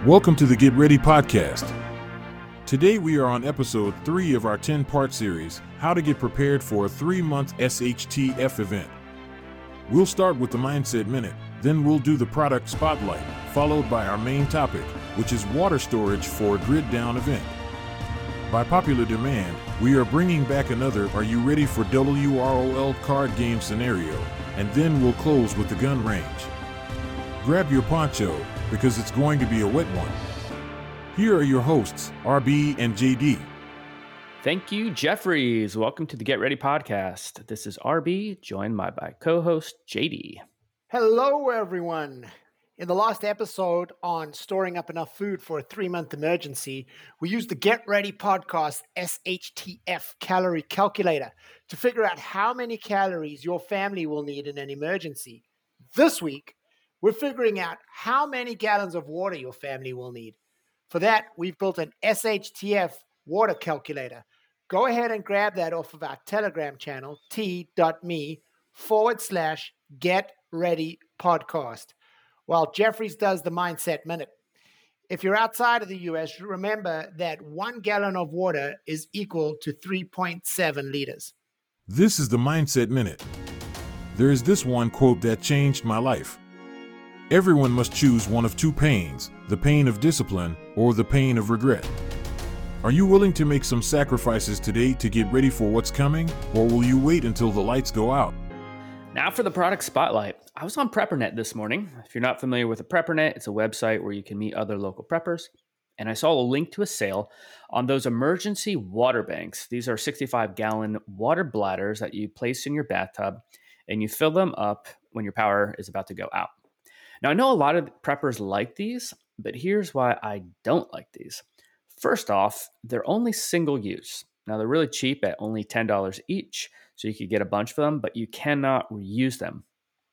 Welcome to the Get Ready podcast. Today we are on episode 3 of our 10-part series, How to Get Prepared for a 3-month SHTF event. We'll start with the Mindset Minute, then we'll do the product spotlight, followed by our main topic, which is water storage for a grid down event. By popular demand, we are bringing back another Are You Ready for WROL card game scenario, and then we'll close with the gun range. Grab your poncho, because it's going to be a wet one. Here are your hosts, RB and JD. Thank you, Jeffries. Welcome to the Get Ready podcast. This is RB, joined by my co-host, JD. Hello, everyone. In the last episode on storing up enough food for a 3-month emergency, we used the Get Ready podcast SHTF calorie calculator to figure out how many calories your family will need in an emergency. This week, we're figuring out how many gallons of water your family will need. For that, we've built an SHTF water calculator. Go ahead and grab that off of our Telegram channel, t.me/getreadypodcast, while Jeffries does the Mindset Minute. If you're outside of the US, remember that 1 gallon of water is equal to 3.7 liters. This is the Mindset Minute. There is this one quote that changed my life. Everyone must choose one of two pains, the pain of discipline or the pain of regret. Are you willing to make some sacrifices today to get ready for what's coming, or will you wait until the lights go out? Now for the product spotlight. I was on PrepperNet this morning. If you're not familiar with a PrepperNet, it's a website where you can meet other local preppers. And I saw a link to a sale on those emergency water banks. These are 65-gallon water bladders that you place in your bathtub, and you fill them up when your power is about to go out. Now, I know a lot of preppers like these, but here's why I don't like these. First off, they're only single use. Now, they're really cheap at only $10 each, so you could get a bunch of them, but you cannot reuse them.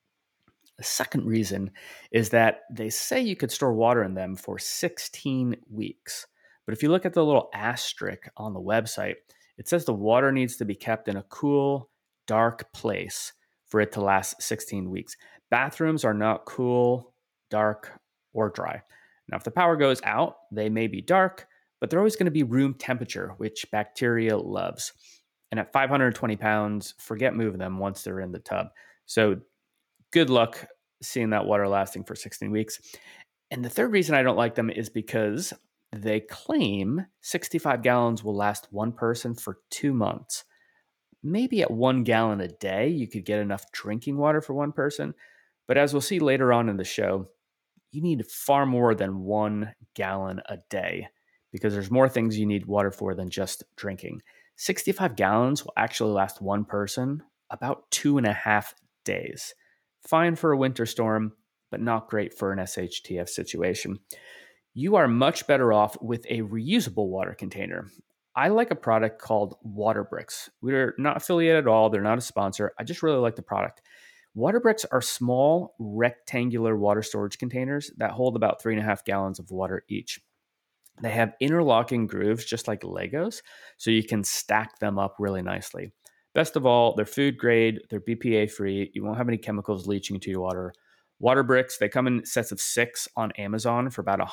The second reason is that they say you could store water in them for 16 weeks. But if you look at the little asterisk on the website, it says the water needs to be kept in a cool, dark place for it to last 16 weeks. Bathrooms are not cool, dark, or dry. Now, if the power goes out, they may be dark, but they're always going to be room temperature, which bacteria loves. And at 520 pounds, forget moving them once they're in the tub. So good luck seeing that water lasting for 16 weeks. And the third reason I don't like them is because they claim 65 gallons will last one person for 2 months. Maybe at 1 gallon a day, you could get enough drinking water for one person. But as we'll see later on in the show, you need far more than 1 gallon a day because there's more things you need water for than just drinking. 65 gallons will actually last one person about 2.5 days. Fine for a winter storm, but not great for an SHTF situation. You are much better off with a reusable water container. I like a product called WaterBricks. We're not affiliated at all. They're not a sponsor. I just really like the product. WaterBricks are small, rectangular water storage containers that hold about 3.5 gallons of water each. They have interlocking grooves, just like Legos, so you can stack them up really nicely. Best of all, they're food grade, they're BPA-free, you won't have any chemicals leaching into your water. WaterBricks, they come in sets of 6 on Amazon for about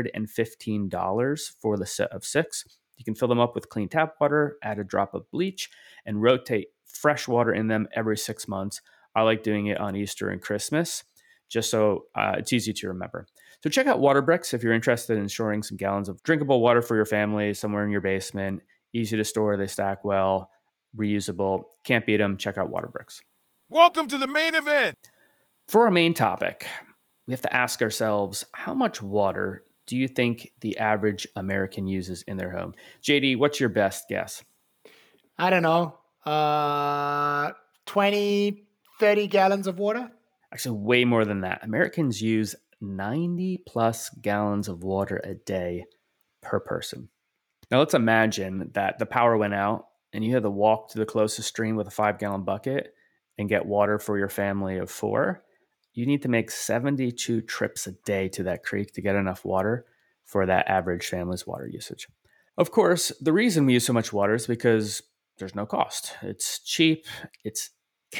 $115 for the set of 6. You can fill them up with clean tap water, add a drop of bleach, and rotate fresh water in them every 6 months. I like doing it on Easter and Christmas, just so it's easy to remember. So check out WaterBricks if you're interested in storing some gallons of drinkable water for your family somewhere in your basement. Easy to store, they stack well, reusable. Can't beat them. Check out WaterBricks. Welcome to the main event. For our main topic, we have to ask ourselves, how much water do you think the average American uses in their home? JD, what's your best guess? I don't know, 20, 30 gallons of water? Actually, way more than that. Americans use 90 plus gallons of water a day per person. Now, let's imagine that the power went out and you had to walk to the closest stream with a 5-gallon bucket and get water for your family of 4. You need to make 72 trips a day to that creek to get enough water for that average family's water usage. Of course, the reason we use so much water is because there's no cost. It's cheap, it's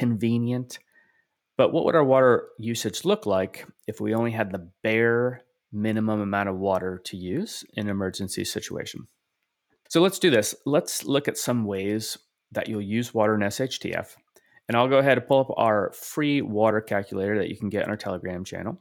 convenient. But what would our water usage look like if we only had the bare minimum amount of water to use in an emergency situation. So let's do this. Let's look at some ways that you'll use water in SHTF. And I'll go ahead and pull up our free water calculator that you can get on our Telegram channel.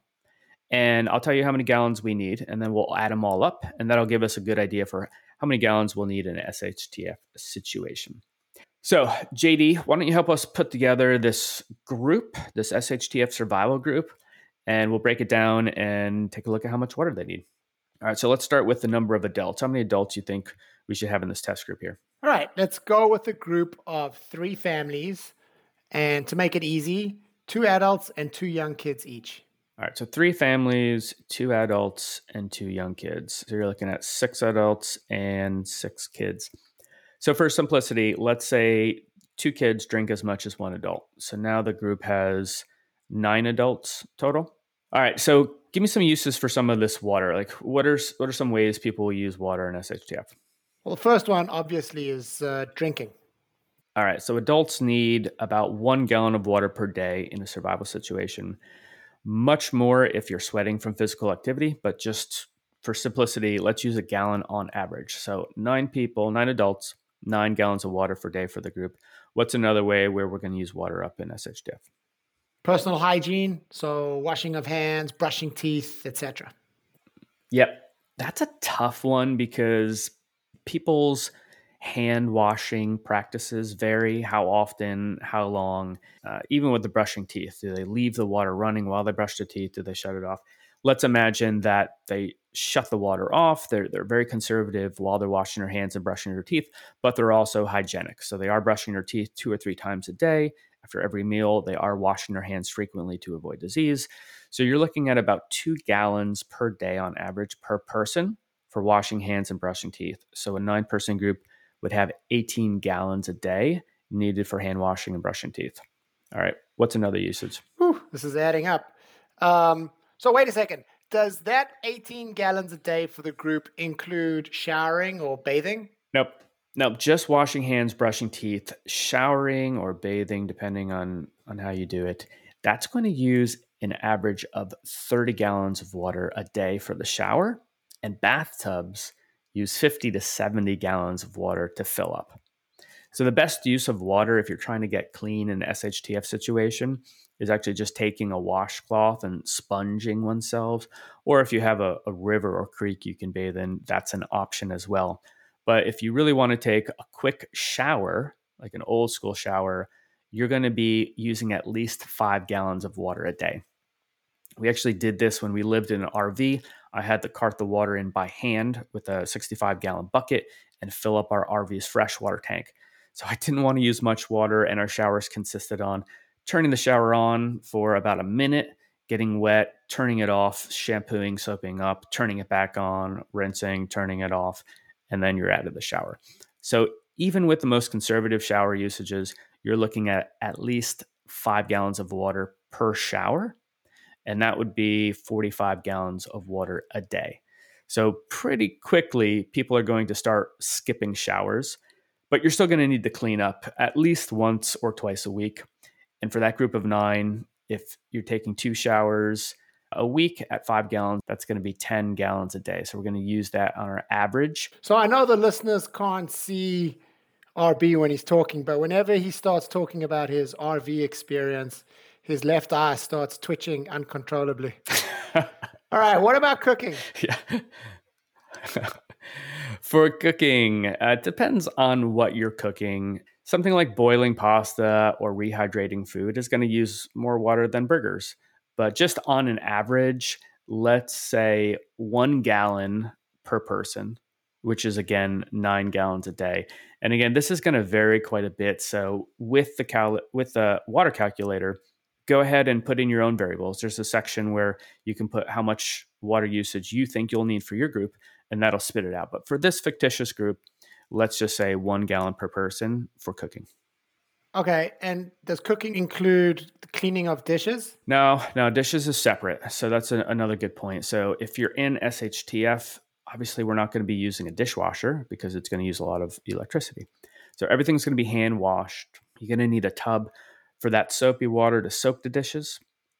And I'll tell you how many gallons we need, and then we'll add them all up, and that'll give us a good idea for how many gallons we'll need in an SHTF situation. So, JD, why don't you help us put together this group, this SHTF survival group, and we'll break it down and take a look at how much water they need. All right, so let's start with the number of adults. How many adults do you think we should have in this test group here? All right, let's go with a group of 3 families. And to make it easy, 2 adults and 2 young kids each. All right, so 3 families, 2 adults, and 2 young kids. So you're looking at 6 adults and 6 kids. So for simplicity, let's say 2 kids drink as much as 1 adult. So now the group has 9 adults total. All right, so give me some uses for some of this water. Like, what are some ways people will use water in SHTF? Well, the first one obviously is drinking. All right, so adults need about 1 gallon of water per day in a survival situation. Much more if you're sweating from physical activity, but just for simplicity, let's use a gallon on average. So 9 people, 9 adults, 9 gallons of water per day for the group. What's another way where we're going to use water up in SHTF? Personal hygiene, so washing of hands, brushing teeth, etc. Yep, that's a tough one because people's hand washing practices vary. How often, how long, even with the brushing teeth. Do they leave the water running while they brush their teeth? Do they shut it off? Let's imagine that they shut the water off. They're very conservative while they're washing their hands and brushing their teeth, but they're also hygienic. So they are brushing their teeth 2 or 3 times a day. After every meal, they are washing their hands frequently to avoid disease. So you're looking at about 2 gallons per day on average per person for washing hands and brushing teeth. So a 9-person group would have 18 gallons a day needed for hand washing and brushing teeth. All right, what's another usage? Whew, this is adding up. So wait a second. Does that 18 gallons a day for the group include showering or bathing? Nope, just washing hands, brushing teeth, showering or bathing, depending on how you do it. That's going to use an average of 30 gallons of water a day for the shower, and bathtubs use 50 to 70 gallons of water to fill up. So the best use of water if you're trying to get clean in an SHTF situation is actually just taking a washcloth and sponging oneself. Or if you have a river or creek you can bathe in, that's an option as well. But if you really want to take a quick shower, like an old school shower, you're going to be using at least 5 gallons of water a day. We actually did this when we lived in an RV. I had to cart the water in by hand with a 65-gallon bucket and fill up our RV's freshwater tank. So I didn't want to use much water, and our showers consisted on turning the shower on for about a minute, getting wet, turning it off, shampooing, soaping up, turning it back on, rinsing, turning it off, and then you're out of the shower. So even with the most conservative shower usages, you're looking at least 5 gallons of water per shower, and that would be 45 gallons of water a day. So pretty quickly, people are going to start skipping showers, but you're still going to need to clean up at least once or twice a week. And for that group of 9, if you're taking 2 showers a week at 5 gallons, that's going to be 10 gallons a day. So we're going to use that on our average. So I know the listeners can't see RB when he's talking, but whenever he starts talking about his RV experience, his left eye starts twitching uncontrollably. All right, what about cooking? Yeah. For cooking, it depends on what you're cooking. Something like boiling pasta or rehydrating food is going to use more water than burgers. But just on an average, let's say 1 gallon per person, which is, again, 9 gallons a day. And again, this is going to vary quite a bit. So with the water calculator, go ahead and put in your own variables. There's a section where you can put how much water usage you think you'll need for your group, and that'll spit it out. But for this fictitious group, let's just say 1 gallon per person for cooking. Okay, and does cooking include the cleaning of dishes? No, dishes is separate. So that's another good point. So if you're in SHTF, obviously we're not going to be using a dishwasher because it's going to use a lot of electricity. So everything's going to be hand washed. You're going to need a tub for that soapy water to soak the dishes.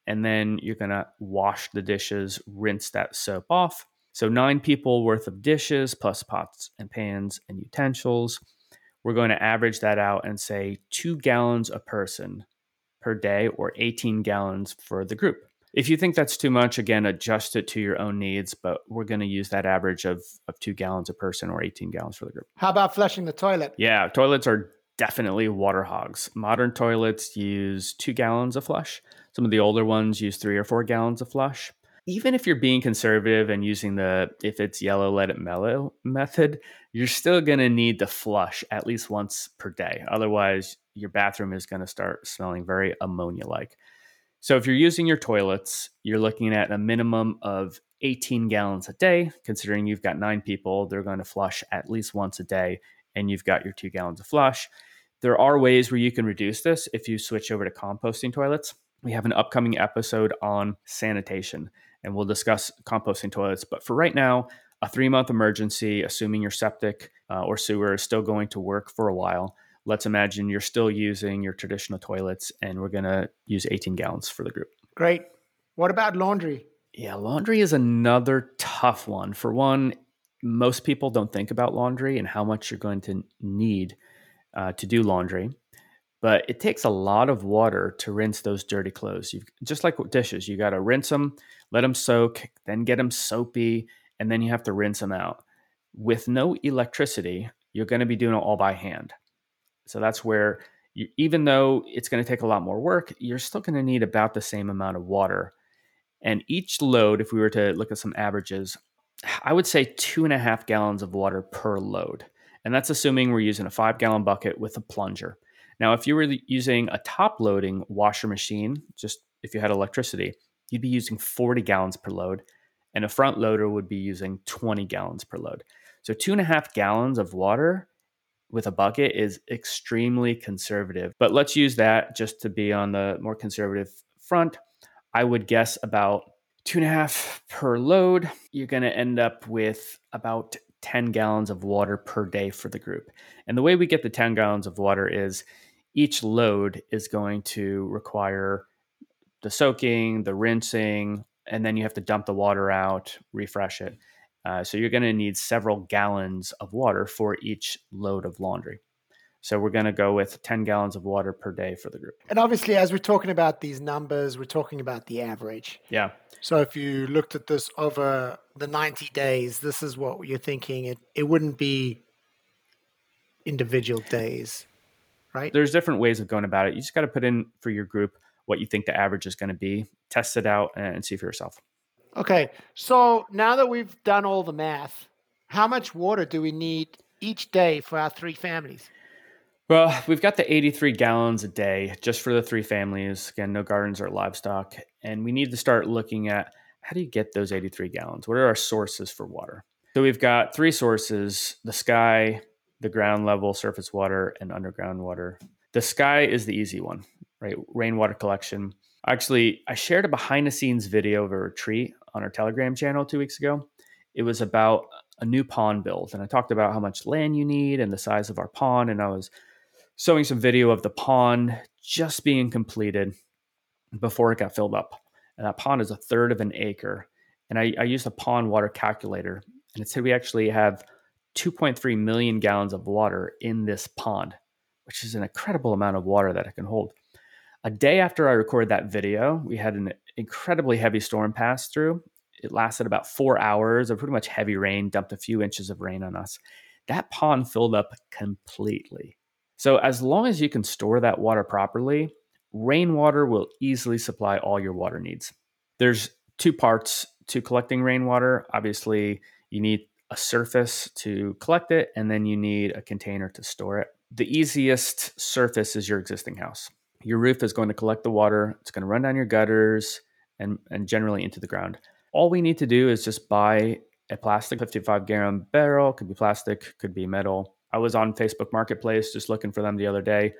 And then you're going to wash the dishes, rinse that soap off. So 9 people worth of dishes plus pots and pans and utensils. We're going to average that out and say 2 gallons a person per day, or 18 gallons for the group. If you think that's too much, again, adjust it to your own needs, but we're going to use that average of 2 gallons a person, or 18 gallons for the group. How about flushing the toilet? Yeah, toilets are definitely water hogs. Modern toilets use 2 gallons a flush. Some of the older ones use 3 or 4 gallons a flush. Even if you're being conservative and using the if it's yellow, let it mellow method, you're still going to need to flush at least once per day. Otherwise, your bathroom is going to start smelling very ammonia-like. So if you're using your toilets, you're looking at a minimum of 18 gallons a day. Considering you've got 9 people, they're going to flush at least once a day, and you've got your 2 gallons of flush. There are ways where you can reduce this if you switch over to composting toilets. We have an upcoming episode on sanitation, and we'll discuss composting toilets. But for right now, a 3-month emergency, assuming your septic or sewer is still going to work for a while, let's imagine you're still using your traditional toilets, and we're going to use 18 gallons for the group. Great. What about laundry? Yeah, laundry is another tough one. For one, most people don't think about laundry and how much you're going to need to do laundry. But it takes a lot of water to rinse those dirty clothes. Just like with dishes, you got to rinse them, let them soak, then get them soapy, and then you have to rinse them out. With no electricity, you're going to be doing it all by hand. So that's where, even though it's going to take a lot more work, you're still going to need about the same amount of water. And each load, if we were to look at some averages, I would say 2.5 gallons of water per load. And that's assuming we're using a 5-gallon bucket with a plunger. Now, if you were using a top-loading washer machine, just if you had electricity, you'd be using 40 gallons per load, and a front loader would be using 20 gallons per load. So 2.5 gallons of water with a bucket is extremely conservative. But let's use that just to be on the more conservative front. I would guess about 2.5 per load. You're going to end up with about 10 gallons of water per day for the group. And the way we get the 10 gallons of water is each load is going to require the soaking, the rinsing, and then you have to dump the water out, refresh it. So you're going to need several gallons of water for each load of laundry. So we're going to go with 10 gallons of water per day for the group. And obviously, as we're talking about these numbers, we're talking about the average. Yeah. So if you looked at this over the 90 days, this is what you're thinking. It wouldn't be individual days, right? There's different ways of going about it. You just got to put in for your group what you think the average is going to be, test it out, and see for yourself. Okay. So now that we've done all the math, how much water do we need each day for our 3 families? Well, we've got the 83 gallons a day just for the 3 families. Again, no gardens or livestock. And we need to start looking at how do you get those 83 gallons? What are our sources for water? So we've got 3 sources: the sky, the ground level surface water, and underground water. The sky is the easy one, right? Rainwater collection. Actually, I shared a behind the scenes video of a retreat on our Telegram channel 2 weeks ago. It was about a new pond build. And I talked about how much land you need and the size of our pond. And I was showing some video of the pond just being completed before it got filled up. And that pond is 1/3 of an acre. And I used a pond water calculator, and it said we actually have 2.3 million gallons of water in this pond, which is an incredible amount of water that it can hold. A day after I recorded that video, we had an incredibly heavy storm pass through. It lasted about 4 hours of pretty much heavy rain, dumped a few inches of rain on us. That pond filled up completely. So as long as you can store that water properly, rainwater will easily supply all your water needs. There's 2 parts to collecting rainwater. Obviously, you need a surface to collect it, and then you need a container to store it. The easiest surface is your existing house. Your roof is going to collect the water. It's going to run down your gutters and generally into the ground. All we need to do is just buy a plastic 55-gallon barrel. Could be plastic, could be metal. I was on Facebook Marketplace just looking for them the other day.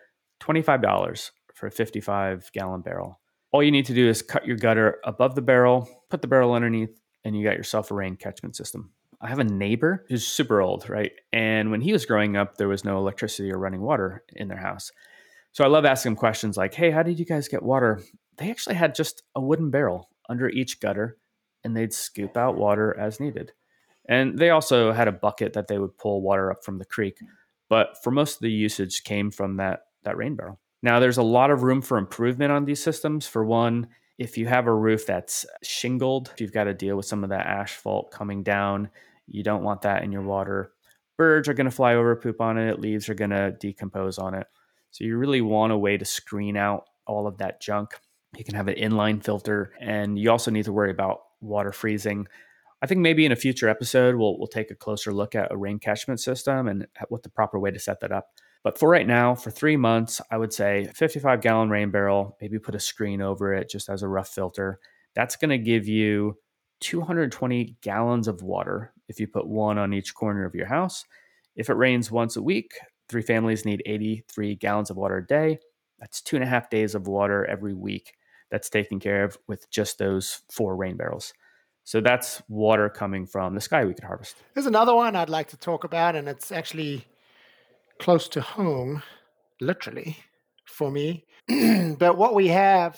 $25 for a 55-gallon barrel. All you need to do is cut your gutter above the barrel, put the barrel underneath, and you got yourself a rain catchment system. I have a neighbor who's super old, right? And when he was growing up, there was no electricity or running water in their house. So I love asking him questions like, hey, how did you guys get water they actually had just a wooden barrel under each gutter, and they'd scoop out water as needed. And they also had a bucket that they would pull water up from the creek. But for most of the usage came from that rain barrel. Now, there's a lot of room for improvement on these systems. For one, if you have a roof that's shingled, if you've got to deal with some of that asphalt coming down, you don't want that in your water. Birds are going to fly over, poop on it. Leaves are going to decompose on it. So you really want a way to screen out all of that junk. You can have an inline filter, and you also need to worry about water freezing. I think maybe in a future episode, we'll take a closer look at a rain catchment system and what the proper way to set that up. But for right now, for 3 months, I would say 55-gallon rain barrel, maybe put a screen over it just as a rough filter. That's going to give you 220 gallons of water if you put one on each corner of your house. If it rains once a week, 3 families need 83 gallons of water a day. That's 2.5 days of water every week that's taken care of with just those 4 rain barrels. So that's water coming from the sky we could harvest. There's another one I'd like to talk about, and it's actually close to home, literally, for me. But what we have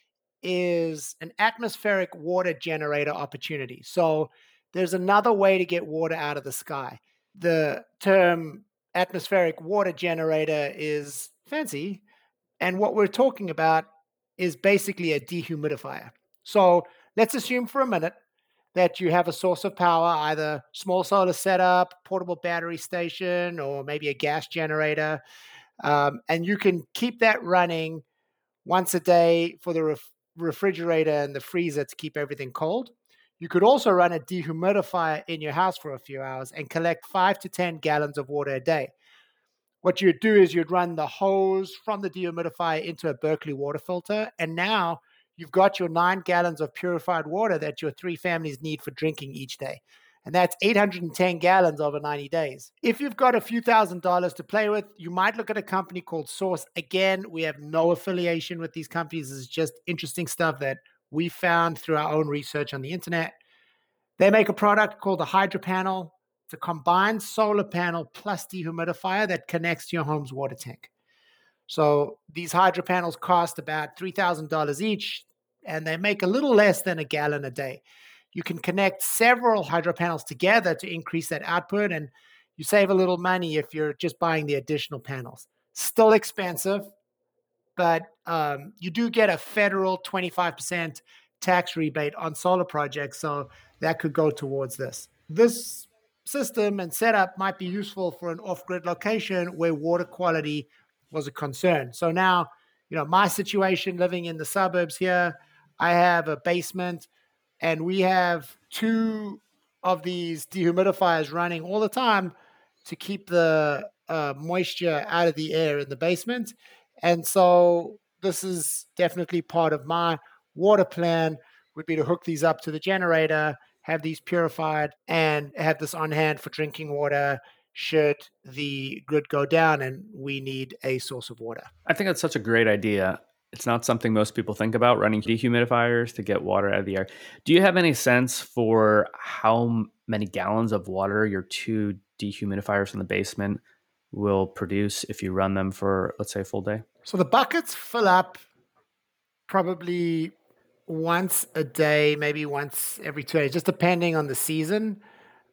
is an atmospheric water generator opportunity. So there's another way to get water out of the sky. The term atmospheric water generator is fancy, and what we're talking about is basically a dehumidifier. So let's assume for a minute that you have a source of power, either small solar setup, portable battery station, or maybe a gas generator. And you can keep that running once a day for the refrigerator and the freezer to keep everything cold. You could also run a dehumidifier in your house for a few hours and collect 5 to 10 gallons of water a day. What you'd do is you'd run the hose from the dehumidifier into a Berkeley water filter, and now you've got your 9 gallons of purified water that your 3 families need for drinking each day. And that's 810 gallons over 90 days. If you've got a few $1,000s to play with, you might look at a company called Source. Again, we have no affiliation with these companies. It's just interesting stuff that we found through our own research on the internet. They make a product called the Hydro Panel. It's a combined solar panel plus dehumidifier that connects to your home's water tank. So these hydro panels cost about $3,000 each, and they make a little less than a gallon a day. You can connect several hydro panels together to increase that output, and you save a little money if you're just buying the additional panels. Still expensive, but you do get a federal 25% tax rebate on solar projects, so that could go towards this. This system and setup might be useful for an off-grid location where water quality was a concern. So now, my situation living in the suburbs here, I have a basement, and we have 2 of these dehumidifiers running all the time to keep the moisture out of the air in the basement. And so this is definitely part of my water plan, would be to hook these up to the generator, have these purified, and have this on hand for drinking water should the grid go down and we need a source of water. I think that's such a great idea. It's not something most people think about, running dehumidifiers to get water out of the air. Do you have any sense for how many gallons of water your 2 dehumidifiers in the basement will produce if you run them for, let's say, a full day? So the buckets fill up probably once a day, maybe once every 2 days, just depending on the season.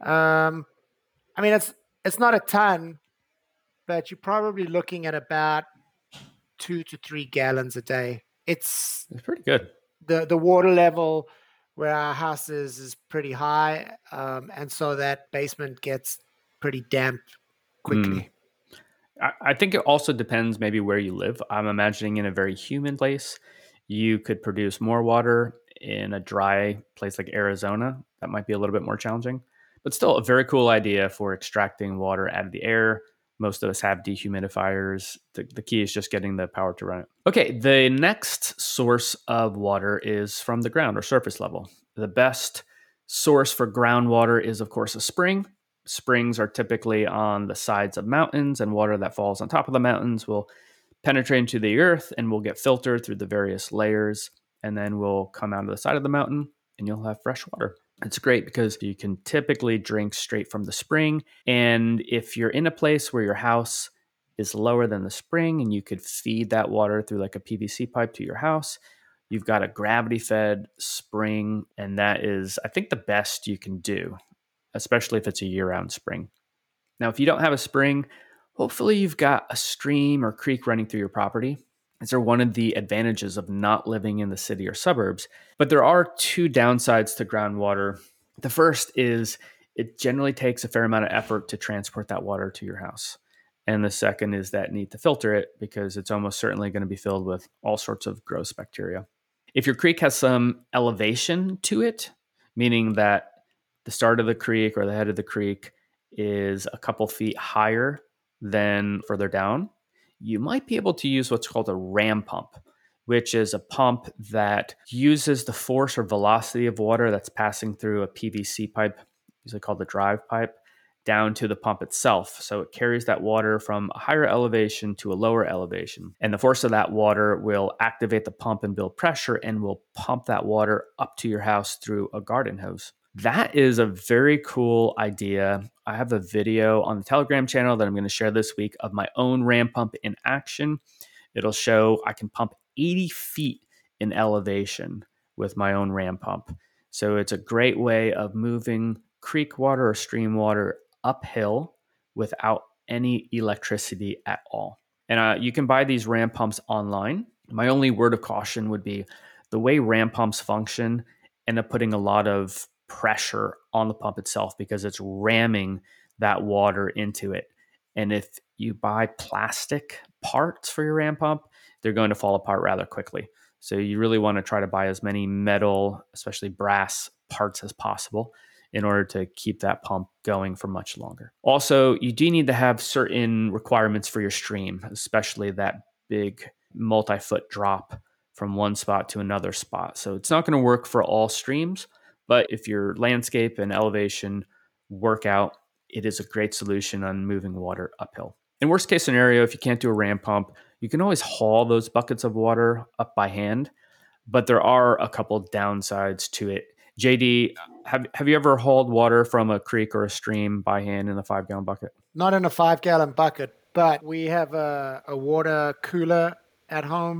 It's not a ton, but you're probably looking at about 2 to 3 gallons a day. It's pretty good. The water level where our house is pretty high, and so that basement gets pretty damp quickly. I think it also depends maybe where you live. I'm imagining in a very humid place, you could produce more water. In a dry place like Arizona, that might be a little bit more challenging, but still a very cool idea for extracting water out of the air. Most of us have dehumidifiers. The key is just getting the power to run it. Okay, the next source of water is from the ground or surface level. The best source for groundwater is, of course, a spring. Springs are typically on the sides of mountains, and water that falls on top of the mountains will penetrate into the earth and will get filtered through the various layers, and then will come out of the side of the mountain, and you'll have fresh water. It's great because you can typically drink straight from the spring. And if you're in a place where your house is lower than the spring and you could feed that water through like a PVC pipe to your house, you've got a gravity-fed spring, and that is, I think, the best you can do, especially if it's a year-round spring. Now, if you don't have a spring, hopefully you've got a stream or creek running through your property. These are one of the advantages of not living in the city or suburbs. But there are two downsides to groundwater. The first is it generally takes a fair amount of effort to transport that water to your house. And the second is that need to filter it because it's almost certainly going to be filled with all sorts of gross bacteria. If your creek has some elevation to it, meaning that the start of the creek or the head of the creek is a couple feet higher than further down, you might be able to use what's called a ram pump, which is a pump that uses the force or velocity of water that's passing through a PVC pipe, usually called the drive pipe, down to the pump itself. So it carries that water from a higher elevation to a lower elevation. And the force of that water will activate the pump and build pressure and will pump that water up to your house through a garden hose. That is a very cool idea. I have a video on the Telegram channel that I'm going to share this week of my own ram pump in action. It'll show I can pump 80 feet in elevation with my own ram pump. So it's a great way of moving creek water or stream water uphill without any electricity at all. And you can buy these ram pumps online. My only word of caution would be the way ram pumps function end up putting a lot of pressure on the pump itself because it's ramming that water into it. And if you buy plastic parts for your ram pump, they're going to fall apart rather quickly. So you really want to try to buy as many metal, especially brass parts as possible in order to keep that pump going for much longer. Also, you do need to have certain requirements for your stream, especially that big multi-foot drop from one spot to another spot. So it's not going to work for all streams, but if your landscape and elevation work out, it is a great solution on moving water uphill. In worst case scenario, if you can't do a ram pump, you can always haul those buckets of water up by hand, but there are a couple downsides to it. JD, have you ever hauled water from a creek or a stream by hand in a 5-gallon bucket? Not in a 5-gallon bucket, but we have a water cooler at home,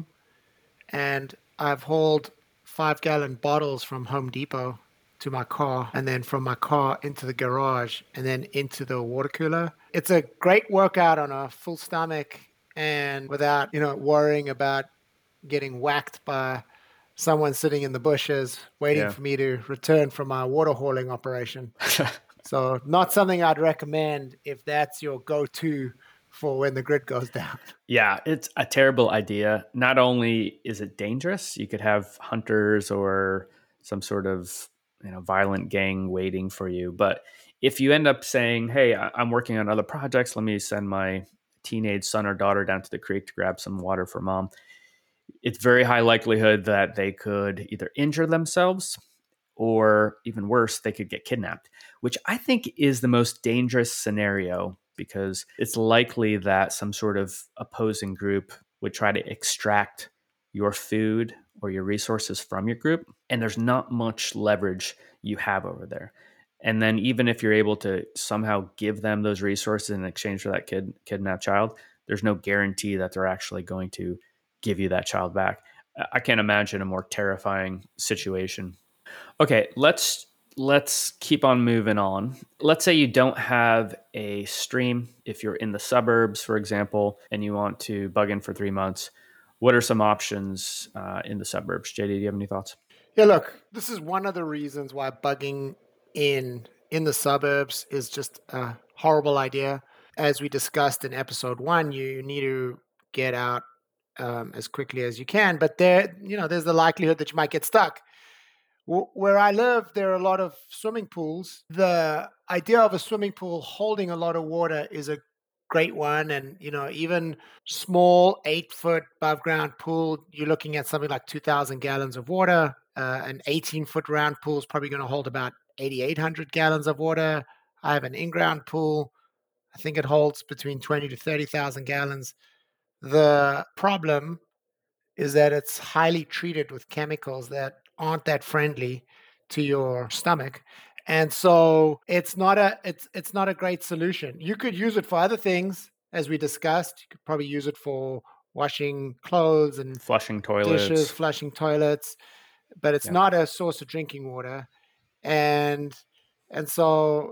and I've hauled 5-gallon bottles from Home Depot to my car, and then from my car into the garage, and then into the water cooler. It's a great workout on a full stomach and without, worrying about getting whacked by someone sitting in the bushes waiting for me to return from my water hauling operation. So not something I'd recommend if that's your go-to for when the grid goes down. Yeah, it's a terrible idea. Not only is it dangerous, you could have hunters or some sort of violent gang waiting for you. But if you end up saying, hey, I'm working on other projects, let me send my teenage son or daughter down to the creek to grab some water for mom, it's very high likelihood that they could either injure themselves or even worse, they could get kidnapped, which I think is the most dangerous scenario because it's likely that some sort of opposing group would try to extract your food or your resources from your group. And there's not much leverage you have over there. And then even if you're able to somehow give them those resources in exchange for that kidnapped child, there's no guarantee that they're actually going to give you that child back. I can't imagine a more terrifying situation. Okay, let's keep on moving on. Let's say you don't have a stream. If you're in the suburbs, for example, and you want to bug in for 3 months, what are some options in the suburbs? JD, do you have any thoughts? Yeah, look, this is one of the reasons why bugging in the suburbs is just a horrible idea. As we discussed in episode 1, you need to get out as quickly as you can, but there's the likelihood that you might get stuck. Where I live, there are a lot of swimming pools. The idea of a swimming pool holding a lot of water is a great one. And, even small 8-foot above ground pool, you're looking at something like 2,000 gallons of water. An 18-foot round pool is probably going to hold about 8,800 gallons of water. I have an in-ground pool. I think it holds between 20 to 30,000 gallons. The problem is that it's highly treated with chemicals that aren't that friendly to your stomach. And so it's not a great solution. You could use it for other things, as we discussed. You could probably use it for washing clothes and Flushing dishes, toilets. flushing toilets, but it's Yeah. not a source of drinking water. And so,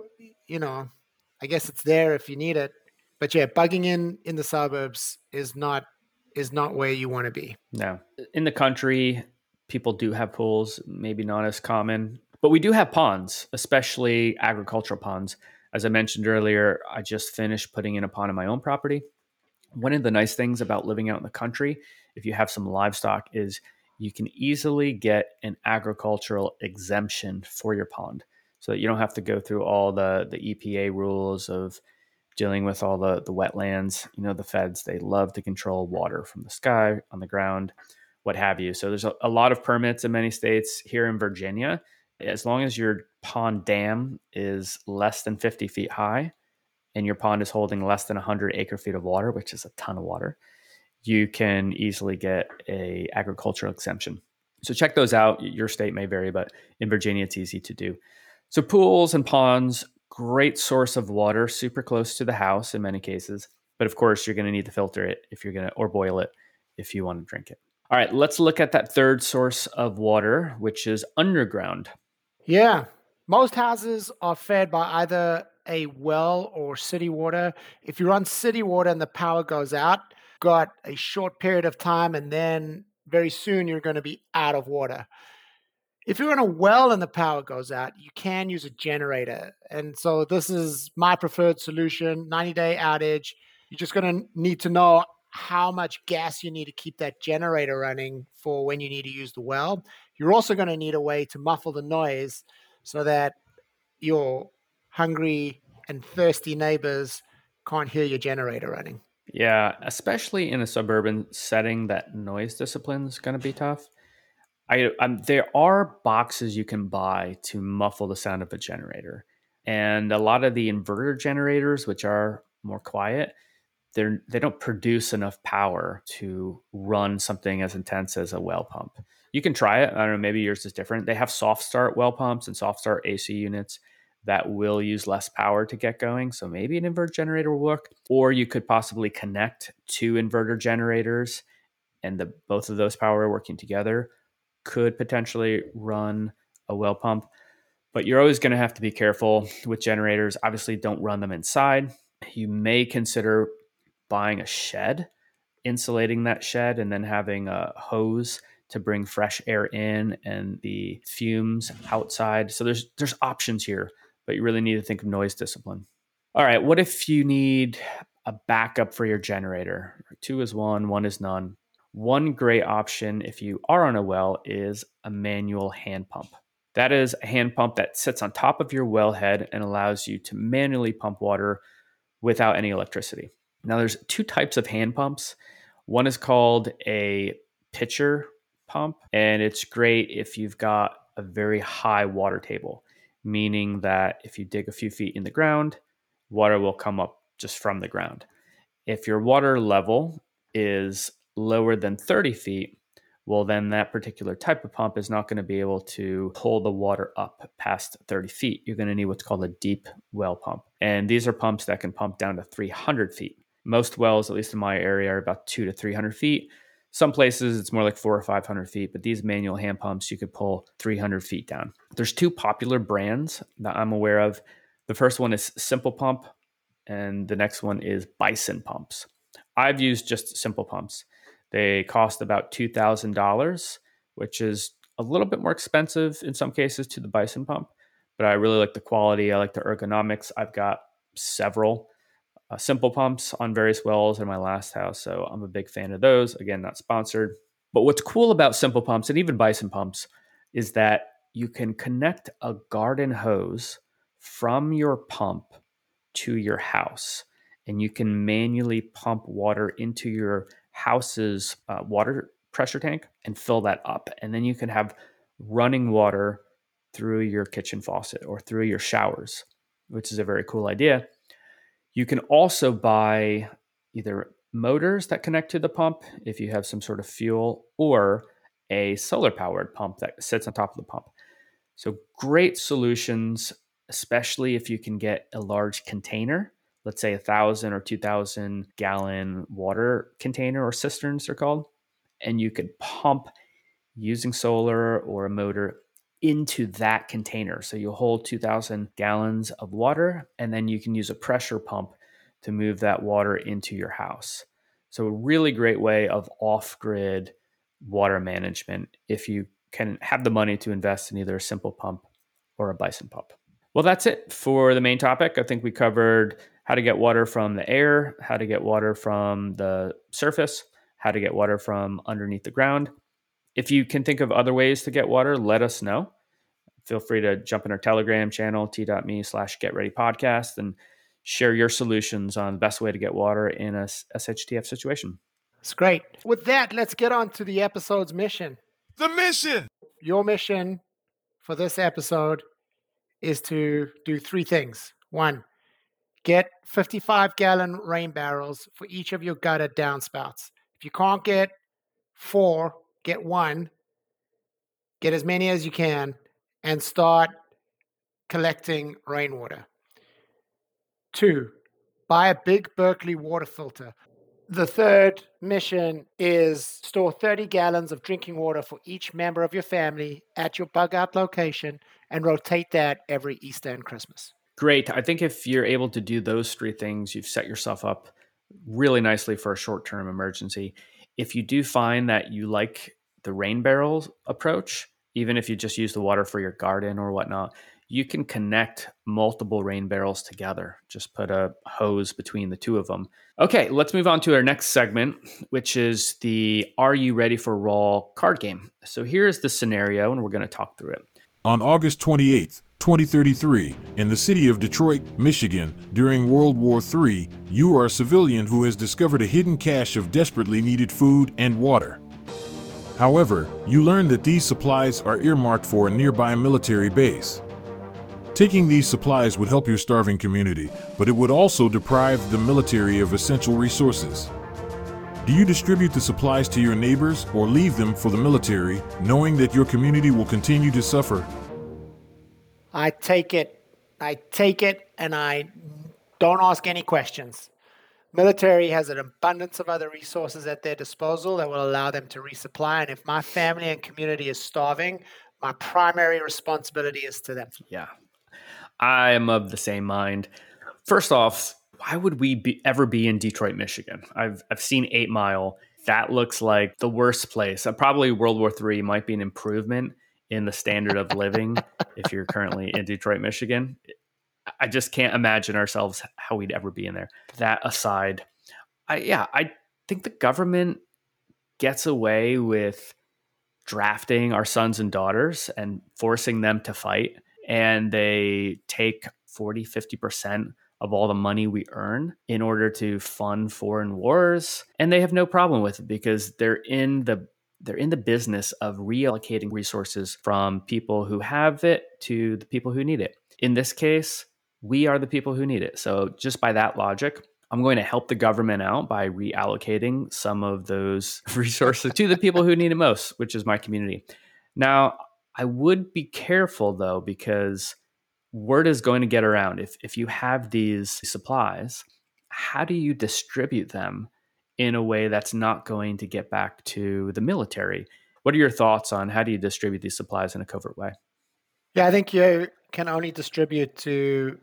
I guess it's there if you need it. But yeah, bugging in the suburbs is not where you want to be. No. In the country, people do have pools, maybe not as common, but we do have ponds, especially agricultural ponds. As I mentioned earlier, I just finished putting in a pond on my own property. One of the nice things about living out in the country, if you have some livestock, is you can easily get an agricultural exemption for your pond so that you don't have to go through all the EPA rules of dealing with all the wetlands. The feds, they love to control water from the sky, on the ground, what have you. So there's a lot of permits in many states. Here in Virginia, as long as your pond dam is less than 50 feet high and your pond is holding less than 100 acre feet of water, which is a ton of water, you can easily get a agricultural exemption. So check those out. Your state may vary, but in Virginia, it's easy to do. So pools and ponds, great source of water, super close to the house in many cases. But of course, you're going to need to filter it or boil it if you want to drink it. All right, let's look at that third source of water, which is underground. Yeah. Most houses are fed by either a well or city water. If you're on city water and the power goes out, got a short period of time, and then very soon you're going to be out of water. If you're in a well and the power goes out, you can use a generator. And so this is my preferred solution, 90-day outage. You're just going to need to know how much gas you need to keep that generator running for when you need to use the well. You're also going to need a way to muffle the noise so that your hungry and thirsty neighbors can't hear your generator running. Yeah, especially in a suburban setting, that noise discipline is going to be tough. There are boxes you can buy to muffle the sound of a generator. And a lot of the inverter generators, which are more quiet, they don't produce enough power to run something as intense as a well pump. You can try it. I don't know, maybe yours is different. They have soft start well pumps and soft start AC units that will use less power to get going. So maybe an inverter generator will work. Or you could possibly connect two inverter generators and both of those power working together could potentially run a well pump. But you're always going to have to be careful with generators. Obviously, don't run them inside. You may consider buying a shed, insulating that shed, and then having a hose to bring fresh air in and the fumes outside. So there's options here, but you really need to think of noise discipline. All right, what if you need a backup for your generator? 2 is 1 is none. One great option if you are on a well is a manual hand pump. That is a hand pump that sits on top of your wellhead and allows you to manually pump water without any electricity. Now, there's 2 types of hand pumps. One is called a pitcher pump, and it's great if you've got a very high water table, meaning that if you dig a few feet in the ground, water will come up just from the ground. If your water level is lower than 30 feet, well, then that particular type of pump is not going to be able to pull the water up past 30 feet. You're going to need what's called a deep well pump. And these are pumps that can pump down to 300 feet. Most wells, at least in my area, are about 200 to 300 feet. Some places it's more like 400 or 500 feet, but these manual hand pumps, you could pull 300 feet down. There's 2 popular brands that I'm aware of. The first one is Simple Pump, and the next one is Bison Pumps. I've used just Simple Pumps. They cost about $2,000, which is a little bit more expensive in some cases to the Bison Pump, but I really like the quality. I like the ergonomics. I've got several Simple Pumps on various wells in my last house, so I'm a big fan of those. Again, not sponsored. But what's cool about Simple Pumps and even Bison Pumps is that you can connect a garden hose from your pump to your house, and you can manually pump water into your house's water pressure tank and fill that up. And then you can have running water through your kitchen faucet or through your showers, which is a very cool idea. You can also buy either motors that connect to the pump if you have some sort of fuel, or a solar powered pump that sits on top of the pump. So great solutions, especially if you can get a large container let's say 1,000 or 2,000 gallon water container, or cisterns they're called, and you could pump using solar or a motor into that container. So you hold 2,000 gallons of water, and then you can use a pressure pump to move that water into your house. So a really great way of off-grid water management if you can have the money to invest in either a simple pump or a Bison pump. Well, that's it for the main topic. I think we covered how to get water from the air, how to get water from the surface, how to get water from underneath the ground. If you can think of other ways to get water, let us know. Feel free to jump in our Telegram channel, t.me/getreadypodcast, and share your solutions on the best way to get water in a SHTF situation. It's great. With that, let's get on to the episode's mission. The mission! Your mission for this episode is to do 3 things. 1, get 55-gallon rain barrels for each of your gutter downspouts. If you can't get 4, get 1. Get as many as you can and start collecting rainwater. 2, buy a big Berkeley water filter. The third mission is store 30 gallons of drinking water for each member of your family at your bug out location and rotate that every Easter and Christmas. Great. I think if you're able to do those 3 things, you've set yourself up really nicely for a short-term emergency. If you do find that you like the rain barrels approach, even if you just use the water for your garden or whatnot, you can connect multiple rain barrels together. Just put a hose between the 2 of them. Okay, let's move on to our next segment, which is the Are You Ready for Raw card game. So here's the scenario, and we're going to talk through it. On August 28th, 2033, in the city of Detroit, Michigan, during World War III, you are a civilian who has discovered a hidden cache of desperately needed food and water. However, you learn that these supplies are earmarked for a nearby military base. Taking these supplies would help your starving community, but it would also deprive the military of essential resources. Do you distribute the supplies to your neighbors or leave them for the military, knowing that your community will continue to suffer? I take it, and I don't ask any questions. Military has an abundance of other resources at their disposal that will allow them to resupply. And if my family and community is starving, my primary responsibility is to them. Yeah, I am of the same mind. First off, why would we ever be in Detroit, Michigan? I've seen 8 Mile. That looks like the worst place. Probably World War III might be an improvement in the standard of living if you're currently in Detroit, Michigan. I just can't imagine ourselves how we'd ever be in there. That aside, I think the government gets away with drafting our sons and daughters and forcing them to fight. And they take 40-50% of all the money we earn in order to fund foreign wars. And they have no problem with it because they're in the business of reallocating resources from people who have it to the people who need it. In this case, we are the people who need it. So just by that logic, I'm going to help the government out by reallocating some of those resources to the people who need it most, which is my community. Now, I would be careful, though, because word is going to get around. If you have these supplies, how do you distribute them in a way that's not going to get back to the military? What are your thoughts on how do you distribute these supplies in a covert way? Yeah, I think you can only distribute to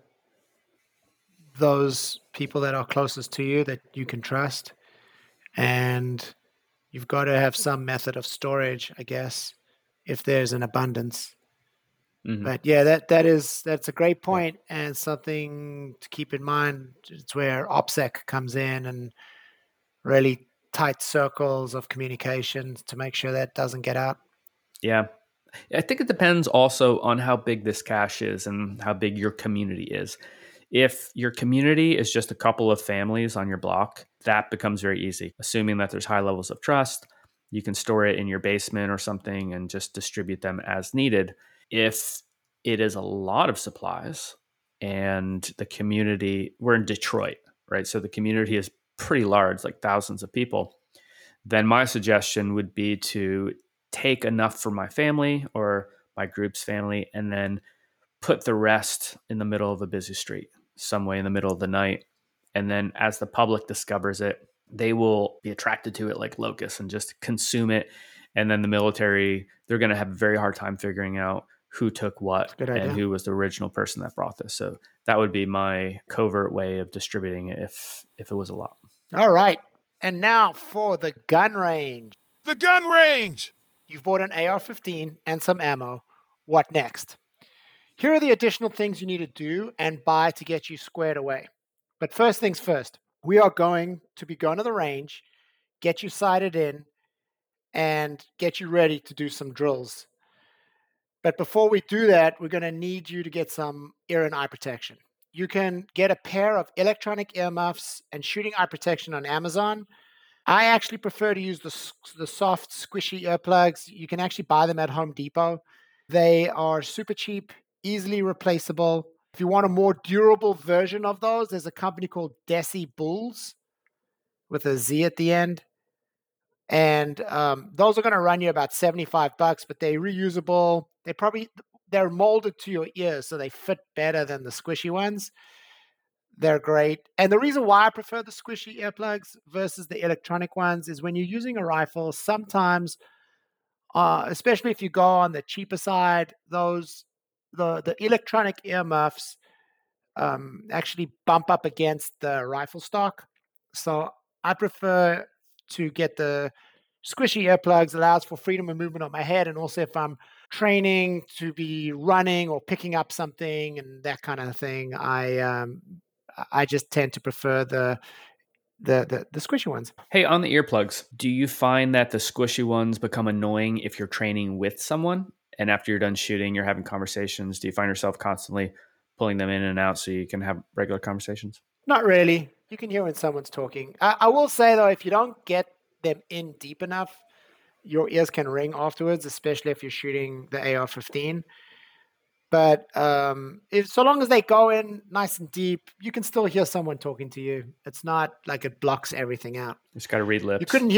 those people that are closest to you that you can trust. And you've got to have some method of storage, I guess, if there's an abundance. Mm-hmm. But yeah, that's a great point and something to keep in mind. It's where OPSEC comes in and really tight circles of communication to make sure that doesn't get out. Yeah. I think it depends also on how big this cache is and how big your community is. If your community is just a couple of families on your block, that becomes very easy. Assuming that there's high levels of trust, you can store it in your basement or something and just distribute them as needed. If it is a lot of supplies and the community, we're in Detroit, right? So the community is pretty large, like thousands of people. Then my suggestion would be to take enough for my family or my group's family and then put the rest in the middle of a busy street, some way in the middle of the night, And then as the public discovers it, they will be attracted to it like locusts and just consume it. And then the military, they're going to have a very hard time figuring out who took what and who was the original person that brought this. So that would be my covert way of distributing it if it was a lot. All right. And now for the gun range. The gun range! You've bought an AR-15 and some ammo. What next? Here are the additional things you need to do and buy to get you squared away. But first things first, we are going to be going to the range, get you sighted in, and get you ready to do some drills. But before we do that, we're going to need you to get some ear and eye protection. You can get a pair of electronic earmuffs and shooting eye protection on Amazon. I actually prefer to use the soft, squishy earplugs. You can actually buy them at Home Depot. They are super cheap, easily replaceable. If you want a more durable version of those, there's a company called Desi Bulls with a Z at the end. And those are going to run you about $75, but they're reusable. They're molded to your ears, so they fit better than the squishy ones. They're great. And the reason why I prefer the squishy earplugs versus the electronic ones is when you're using a rifle, sometimes, especially if you go on the cheaper side, the electronic earmuffs actually bump up against the rifle stock. So I prefer to get the squishy earplugs. Allows for freedom of movement on my head, and also if I'm training to be running or picking up something and that kind of thing, I just tend to prefer the squishy ones. Hey, on the earplugs, do you find that the squishy ones become annoying if you're training with someone? And after you're done shooting, you're having conversations. Do you find yourself constantly pulling them in and out so you can have regular conversations? Not really. You can hear when someone's talking. I will say, though, if you don't get them in deep enough, your ears can ring afterwards, especially if you're shooting the AR-15. But so long as they go in nice and deep, you can still hear someone talking to you. It's not like it blocks everything out. You just got to read lips. You couldn't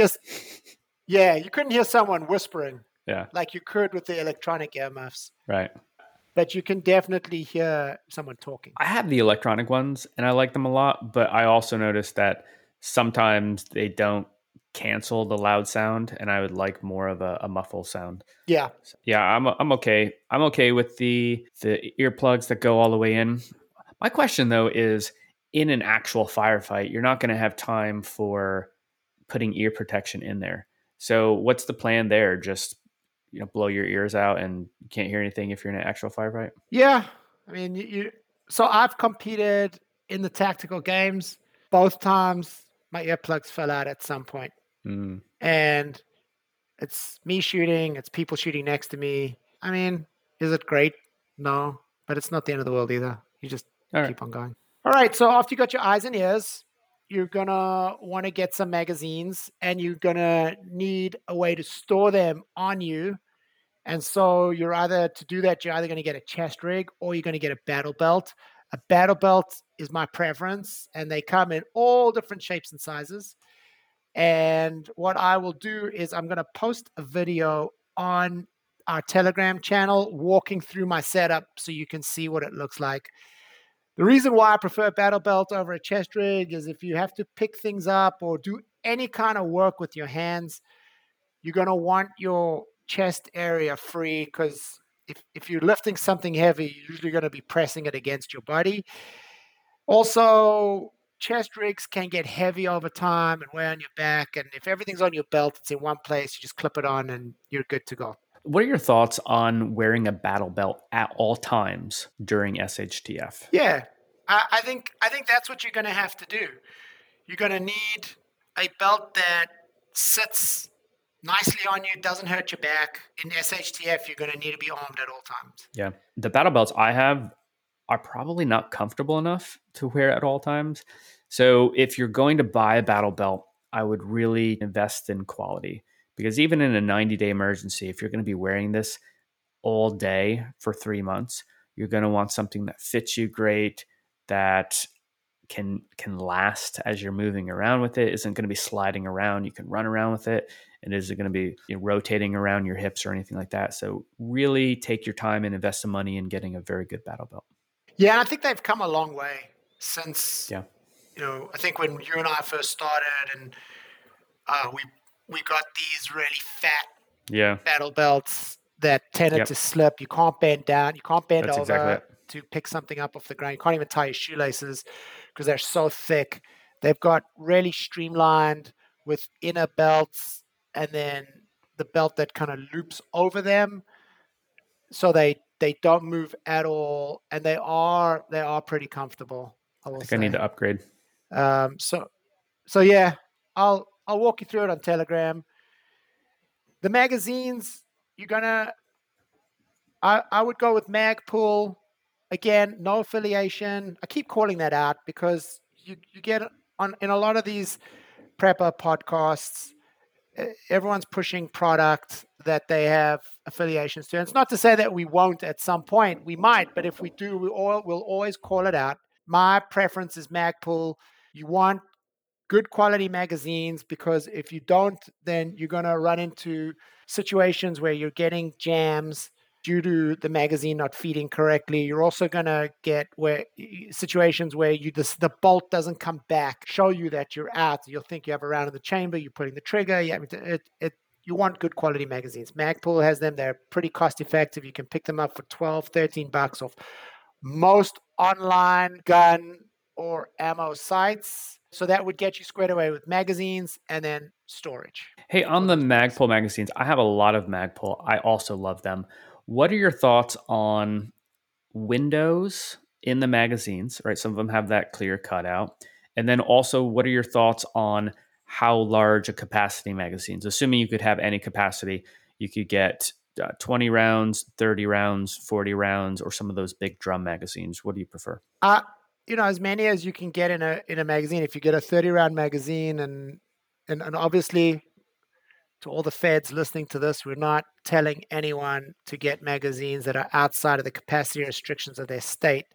hear someone whispering like you could with the electronic earmuffs. Right. But you can definitely hear someone talking. I have the electronic ones, and I like them a lot, but I also noticed that sometimes they don't cancel the loud sound, and I would like more of a muffle sound. Yeah. Yeah, I'm okay. I'm okay with the earplugs that go all the way in. My question, though, is in an actual firefight, you're not going to have time for putting ear protection in there. So what's the plan there? Just blow your ears out and you can't hear anything if you're in an actual firefight? Yeah. I mean, so I've competed in the tactical games. Both times my earplugs fell out at some point. Mm. And it's me shooting. It's people shooting next to me. I mean, is it great? No, but it's not the end of the world either. You just keep on going. All right. So after you got your eyes and ears, you're going to want to get some magazines, and you're going to need a way to store them on you. And so you're either going to get a chest rig or you're going to get a battle belt. A battle belt is my preference, and they come in all different shapes and sizes. And what I will do is I'm going to post a video on our Telegram channel walking through my setup so you can see what it looks like. The reason why I prefer a battle belt over a chest rig is if you have to pick things up or do any kind of work with your hands, you're going to want your chest area free, because if you're lifting something heavy, you're usually going to be pressing it against your body. Also, chest rigs can get heavy over time and weigh on your back. And if everything's on your belt, it's in one place, you just clip it on and you're good to go. What are your thoughts on wearing a battle belt at all times during SHTF? Yeah, I think that's what you're going to have to do. You're going to need a belt that sits nicely on you, doesn't hurt your back. In SHTF, you're going to need to be armed at all times. Yeah. The battle belts I have are probably not comfortable enough to wear at all times. So if you're going to buy a battle belt, I would really invest in quality, because even in a 90-day emergency, if you're going to be wearing this all day for 3 months, you're going to want something that fits you great, that can last as you're moving around with it, isn't going to be sliding around. You can run around with it, and isn't going to be rotating around your hips or anything like that. So really take your time and invest some money in getting a very good battle belt. Yeah, I think they've come a long way since I think when you and I first started, and we got these really fat Yeah. battle belts that tended Yep. to slip. You can't bend down. You can't bend That's exactly over it. to pick something up off the ground. You can't even tie your shoelaces because they're so thick. They've got really streamlined with inner belts, and then the belt that kind of loops over them, so they don't move at all, and they are pretty comfortable, I I will think I need say. to upgrade. So yeah, I'll walk you through it on Telegram. The magazines, you're gonna I would go with Magpul. Again, no affiliation. I keep calling that out because you get on in a lot of these prepper podcasts, everyone's pushing product that they have affiliations to. And it's not to say that we won't at some point. We might, but if we do, we'll always call it out. My preference is Magpul. You want good quality magazines, because if you don't, then you're going to run into situations where you're getting jams due to the magazine not feeding correctly. You're also going to get situations where the bolt doesn't come back, show you that you're out. You'll think you have a round in the chamber, you're putting the trigger. You want good quality magazines. Magpul has them. They're pretty cost effective. You can pick them up for $12, $13 off most online gun or ammo sites. So that would get you squared away with magazines and then storage. Hey, on the Magpul magazines, I have a lot of Magpul. I also love them. What are your thoughts on windows in the magazines? Right, some of them have that clear cutout. And then also, what are your thoughts on how large a capacity magazines? Assuming you could have any capacity, you could get 20 rounds, 30 rounds, 40 rounds, or some of those big drum magazines. What do you prefer? As many as you can get in a magazine. If you get a 30-round magazine, and obviously, to all the feds listening to this, we're not telling anyone to get magazines that are outside of the capacity restrictions of their state.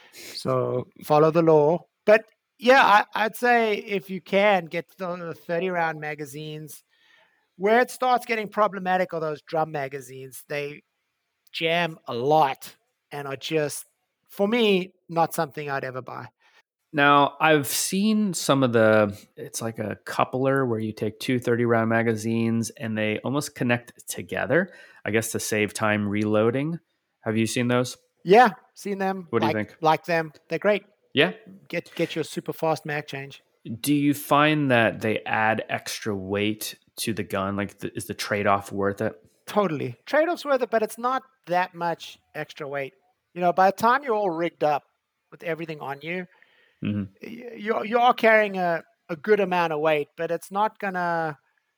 So follow the law. But yeah, I'd say if you can get the 30-round magazines, where it starts getting problematic are those drum magazines. They jam a lot and are just, for me, not something I'd ever buy. Now, I've seen some of it's like a coupler where you take two 30-round magazines and they almost connect together, I guess to save time reloading. Have you seen those? Yeah, seen them. What do you think? Like them. They're great. Yeah. Get your super fast mag change. Do you find that they add extra weight to the gun? Like, is the trade-off worth it? Totally. Trade-offs worth it, but it's not that much extra weight. By the time you're all rigged up with everything on you, you are carrying a good amount of weight, but it's not gonna.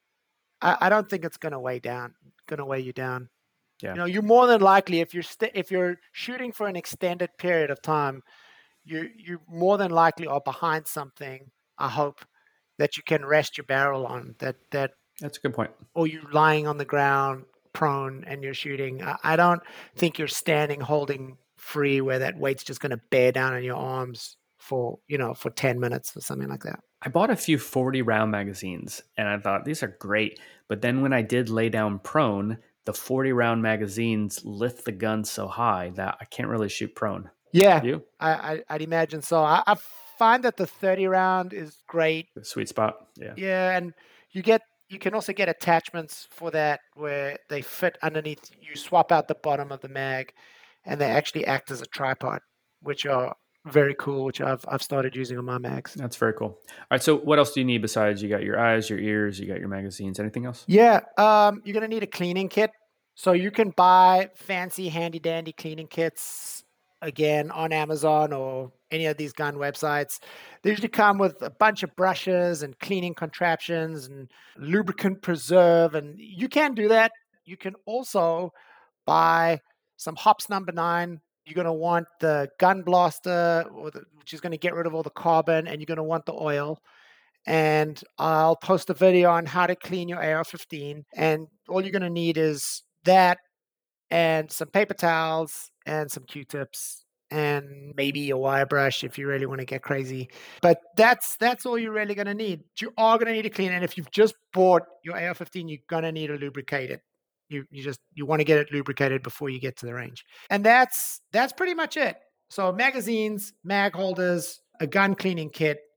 I don't think it's gonna weigh you down. Yeah. You're more than likely, if you're shooting for an extended period of time, you more than likely are behind something. I hope that you can rest your barrel on. That's a good point. Or you're lying on the ground prone and you're shooting. I don't think you're standing holding free where that weight's just going to bear down on your arms for 10 minutes or something like that. I bought a few 40-round magazines and I thought these are great. But then when I did lay down prone, the 40-round magazines lift the gun so high that I can't really shoot prone. Yeah, you? I'd imagine so. I find that the 30-round is great. The sweet spot. Yeah. Yeah, and you can also get attachments for that where they fit underneath. You swap out the bottom of the mag, and they actually act as a tripod, which are very cool, which I've started using on my mags. That's very cool. All right, so what else do you need besides you got your eyes, your ears, you got your magazines, anything else? Yeah, you're going to need a cleaning kit. So you can buy fancy handy-dandy cleaning kits, again, on Amazon or any of these gun websites. They usually come with a bunch of brushes and cleaning contraptions and lubricant preserve, and you can do that. You can also buy some Hops number 9. You're going to want the gun blaster, which is going to get rid of all the carbon, and you're going to want the oil. And I'll post a video on how to clean your AR-15. And all you're going to need is that and some paper towels and some Q-tips and maybe a wire brush if you really want to get crazy. But that's all you're really going to need. You are going to need to clean it. And if you've just bought your AR-15, you're going to need to lubricate it. You want to get it lubricated before you get to the range. And that's pretty much it. So magazines, mag holders, a gun cleaning kit.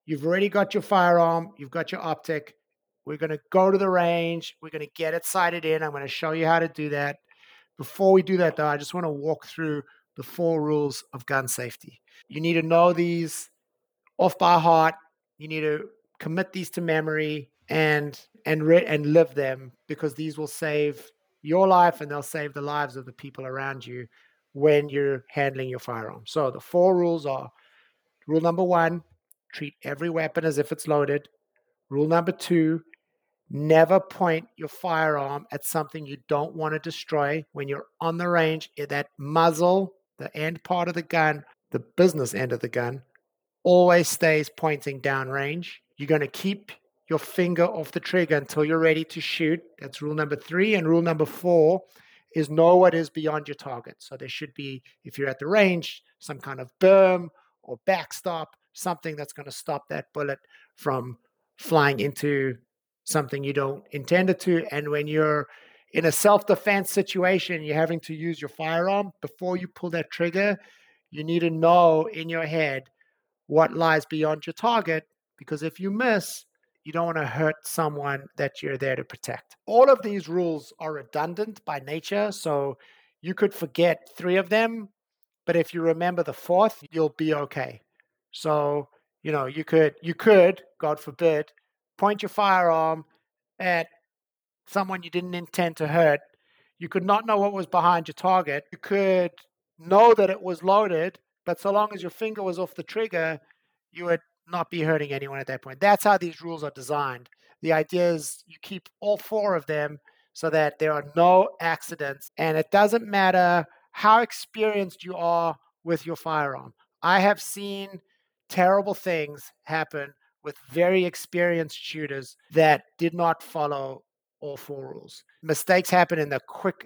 You've already got your firearm, you've got your optic. We're going to go to the range. We're going to get it sighted in. I'm going to show you how to do that. Before we do that, though, I just want to walk through the 4 rules of gun safety. You need to know these off by heart. You need to commit these to memory and live them, because these will save your life and they'll save the lives of the people around you when you're handling your firearm. So the 4 rules are: rule number 1, treat every weapon as if it's loaded. Rule number 2, never point your firearm at something you don't want to destroy. When you're on the range, that muzzle, the end part of the gun, the business end of the gun, always stays pointing downrange. You're going to keep your finger off the trigger until you're ready to shoot. That's rule number 3. And rule number 4 is know what is beyond your target. So there should be, if you're at the range, some kind of berm or backstop, something that's going to stop that bullet from flying into something you don't intend it to. And when you're in a self-defense situation, you're having to use your firearm, before you pull that trigger, you need to know in your head what lies beyond your target, because if you miss, you don't want to hurt someone that you're there to protect. All of these rules are redundant by nature, so you could forget 3 of them, but if you remember the 4th, you'll be okay. So, you could, God forbid, point your firearm at someone you didn't intend to hurt. You could not know what was behind your target. You could know that it was loaded, but so long as your finger was off the trigger, you would not be hurting anyone at that point. That's how these rules are designed. The idea is you keep all 4 of them so that there are no accidents. And it doesn't matter how experienced you are with your firearm. I have seen terrible things happen with very experienced shooters that did not follow all 4 rules. Mistakes happen in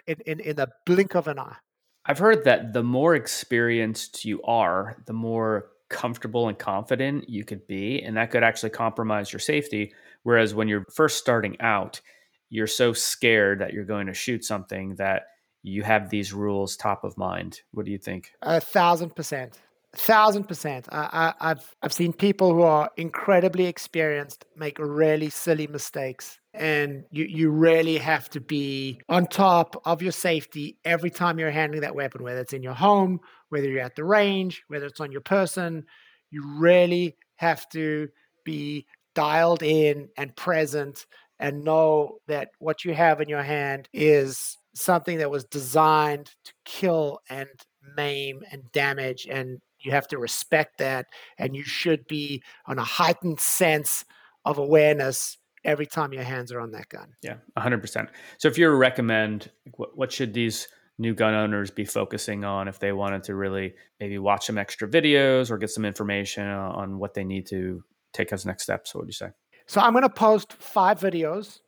the blink of an eye. I've heard that the more experienced you are, the more comfortable and confident you could be, and that could actually compromise your safety. Whereas when you're first starting out, you're so scared that you're going to shoot something that you have these rules top of mind. What do you think? 1,000%. 1,000%. I've seen people who are incredibly experienced make really silly mistakes, and you really have to be on top of your safety every time you're handling that weapon, whether it's in your home, whether you're at the range, whether it's on your person. You really have to be dialed in and present and know that what you have in your hand is something that was designed to kill and maim and damage, and you have to respect that, and you should be on a heightened sense of awareness every time your hands are on that gun. Yeah, 100%. So if you were to recommend, what should these new gun owners be focusing on if they wanted to really maybe watch some extra videos or get some information on what they need to take as next steps? What would you say? So I'm going to post 5 videos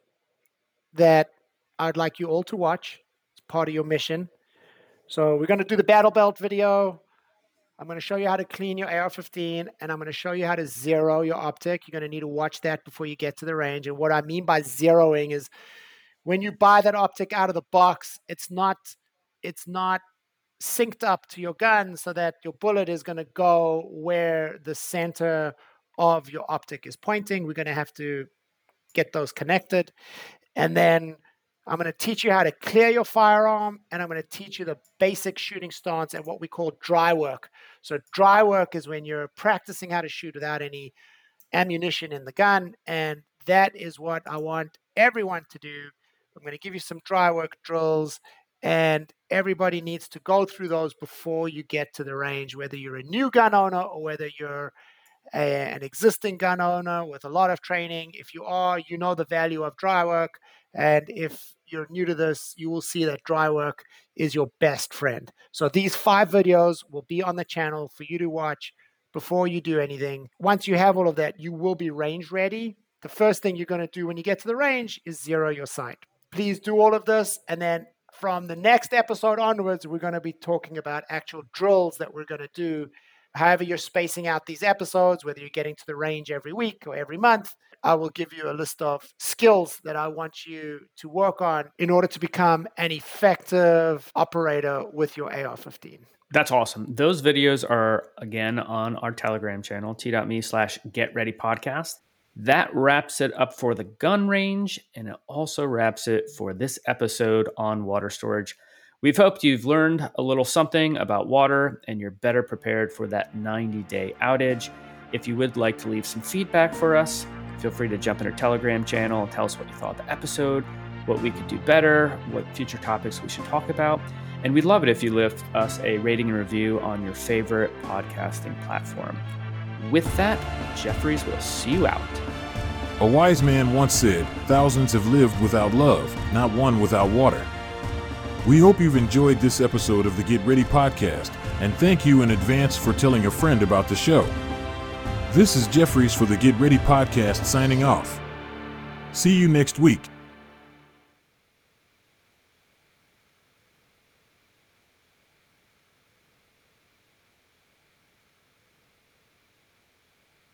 that I'd like you all to watch. It's part of your mission. So we're going to do the battle belt video. I'm going to show you how to clean your AR-15, and I'm going to show you how to zero your optic. You're going to need to watch that before you get to the range. And what I mean by zeroing is when you buy that optic out of the box, it's not synced up to your gun so that your bullet is going to go where the center of your optic is pointing. We're going to have to get those connected. And then I'm going to teach you how to clear your firearm, and I'm going to teach you the basic shooting stance and what we call dry work. So dry work is when you're practicing how to shoot without any ammunition in the gun, and that is what I want everyone to do. I'm going to give you some dry work drills, and everybody needs to go through those before you get to the range, whether you're a new gun owner or whether you're an existing gun owner with a lot of training. If you are, you know the value of dry work. And if you're new to this, you will see that dry work is your best friend. So these 5 videos will be on the channel for you to watch before you do anything. Once you have all of that, you will be range ready. The first thing you're going to do when you get to the range is zero your sight. Please do all of this. And then from the next episode onwards, we're going to be talking about actual drills that we're going to do however you're spacing out these episodes, whether you're getting to the range every week or every month, I will give you a list of skills that I want you to work on in order to become an effective operator with your AR-15. That's awesome. Those videos are, again, on our Telegram channel, t.me/getreadypodcast. That wraps it up for the gun range, and it also wraps it for this episode on water storage. We've hoped you've learned a little something about water and you're better prepared for that 90-day outage. If you would like to leave some feedback for us, feel free to jump in our Telegram channel and tell us what you thought of the episode, what we could do better, what future topics we should talk about. And we'd love it if you left us a rating and review on your favorite podcasting platform. With that, Jeffries will see you out. A wise man once said, "Thousands have lived without love, not one without water." We hope you've enjoyed this episode of the Get Ready Podcast, and thank you in advance for telling a friend about the show. This is Jeffries for the Get Ready Podcast signing off. See you next week.